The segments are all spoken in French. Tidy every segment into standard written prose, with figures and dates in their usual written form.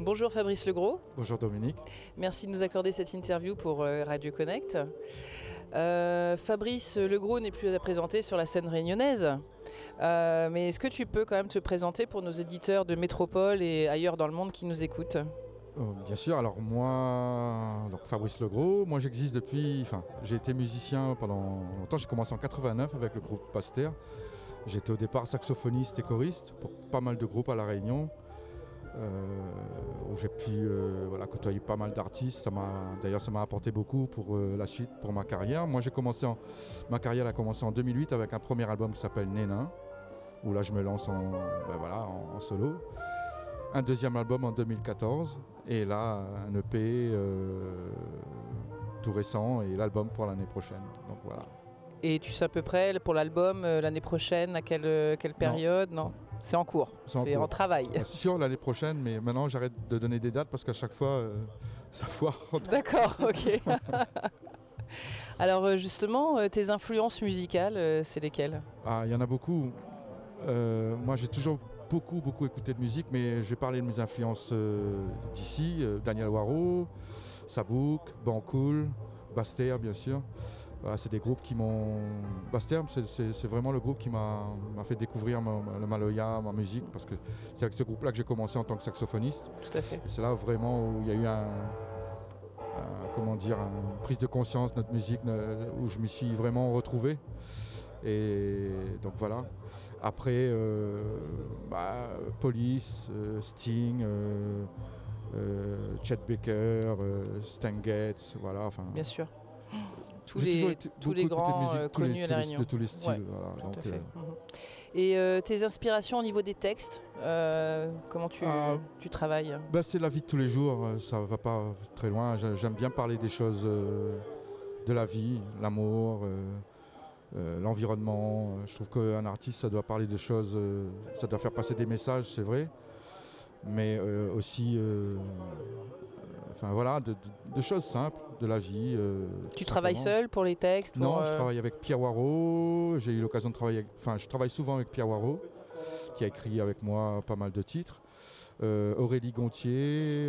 Bonjour Fabrice Legros. Bonjour Dominique. Merci de nous accorder cette interview pour Radio Connect. Fabrice Legros n'est plus à présenter sur la scène réunionnaise. Mais est-ce que tu peux quand même te présenter pour nos éditeurs de métropole et ailleurs dans le monde qui nous écoutent ? Bien sûr, alors moi, Fabrice Legros, moi j'existe depuis, j'ai été musicien pendant longtemps, j'ai commencé en 89 avec le groupe Pasteur. J'étais au départ saxophoniste et choriste pour pas mal de groupes à La Réunion, où j'ai pu côtoyer pas mal d'artistes. Ça m'a apporté beaucoup pour la suite, pour ma carrière. Moi ma carrière a commencé en 2008 avec un premier album qui s'appelle Nénin, où là je me lance en solo. Un deuxième album en 2014 et là un EP tout récent et l'album pour l'année prochaine. Donc voilà. Et tu sais à peu près pour l'album l'année prochaine, à quelle période ? Non, c'est en cours, c'est en travail. Sur l'année prochaine, mais maintenant j'arrête de donner des dates parce qu'à chaque fois ça foire. D'accord, ok. Alors justement, tes influences musicales, c'est lesquelles ? Il y en a beaucoup. Moi j'ai toujours beaucoup écouté de musique, mais je vais parler de mes influences d'ici, Daniel Waro, Sabouk, Bancool, Bastère bien sûr. Voilà, c'est des groupes qui m'ont... Bastère, c'est vraiment le groupe qui m'a fait découvrir le Maloya, ma musique, parce que c'est avec ce groupe-là que j'ai commencé en tant que saxophoniste. Tout à fait. Et c'est là vraiment où il y a eu une prise de conscience de notre musique, où je m'y suis vraiment retrouvé. Et donc voilà. Après, Police, Sting, Chet Baker, Stan Getz, voilà. Bien sûr. Tous les grands connus à La Réunion. De tous les styles. Ouais, voilà. tout à fait. Et tes inspirations au niveau des textes, comment tu travailles ? C'est la vie de tous les jours, ça va pas très loin. J'aime bien parler des choses de la vie, l'amour, l'environnement. Je trouve qu'un artiste, ça doit parler de choses, ça doit faire passer des messages, c'est vrai, mais aussi de choses simples de la vie. Tu travailles seul pour les textes ? Non, je travaille avec Pierre Waro. J'ai eu l'occasion de travailler je travaille souvent avec Pierre Waro, qui a écrit avec moi pas mal de titres. Aurélie Gontier,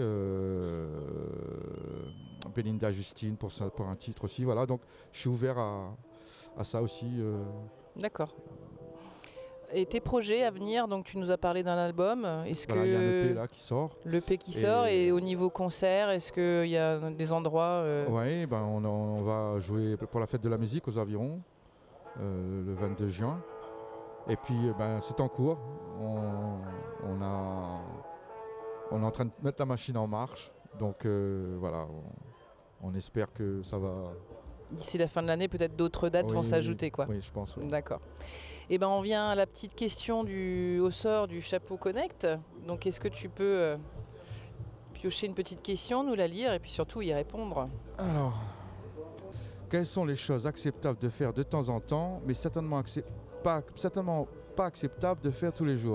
Belinda Justine pour un titre aussi. Voilà, donc je suis ouvert à ça aussi. D'accord. Et tes projets à venir, donc tu nous as parlé d'un album, est-ce que... Il y a un EP là qui sort. L'EP qui sort, et au niveau concert, est-ce qu'il y a des endroits... Oui, on va jouer pour la fête de la musique aux Avirons, le 22 juin. Et puis c'est en cours, on est en train de mettre la machine en marche, donc voilà, on espère que ça va... D'ici la fin de l'année, peut-être d'autres dates vont s'ajouter, quoi. Oui, je pense. Oui. D'accord. Et on vient à la petite question au sort du chapeau Connect. Donc, est-ce que tu peux piocher une petite question, nous la lire et puis surtout y répondre ? Alors, quelles sont les choses acceptables de faire de temps en temps, mais certainement pas acceptables de faire tous les jours ?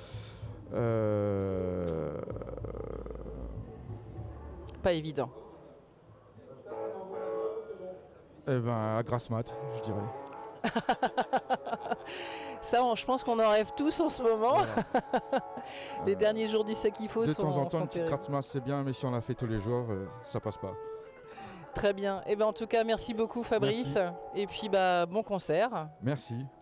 Pas évident. La grasse mat, je dirais. Ça, je pense qu'on en rêve tous en ce moment. Voilà. Les derniers jours du Sakifo sont terribles. De temps en temps, une petite grasse mat, c'est bien, mais si on la fait tous les jours, ça passe pas. Très bien. En tout cas, merci beaucoup Fabrice. Merci. Et puis, bon concert. Merci.